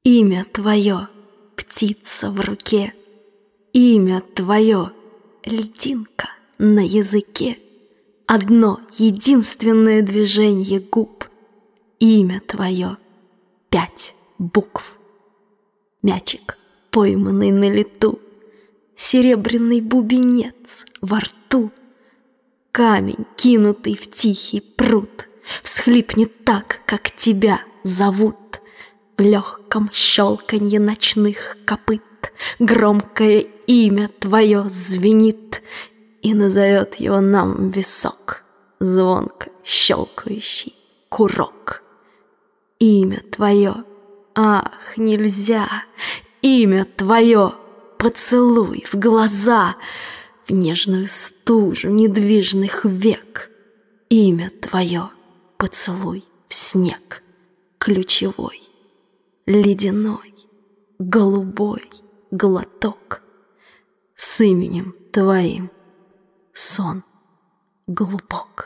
Имя твое — птица в руке, имя твое — льдинка на языке. Одно единственное движение губ, имя твое — 5 букв. Мячик, пойманный на лету, серебряный бубенец во рту, камень, кинутый в тихий пруд, всхлипнет так, как тебя зовут. В легком щелканье ночных копыт громкое имя твое звенит, и назовет его нам висок, звонко щелкающий курок. Имя твое, ах, нельзя, имя твое, поцелуй в глаза, в нежную стужу недвижных век. Имя твое, поцелуй в снег, ключевой, ледяной, голубой глоток. С именем твоим сон глубок.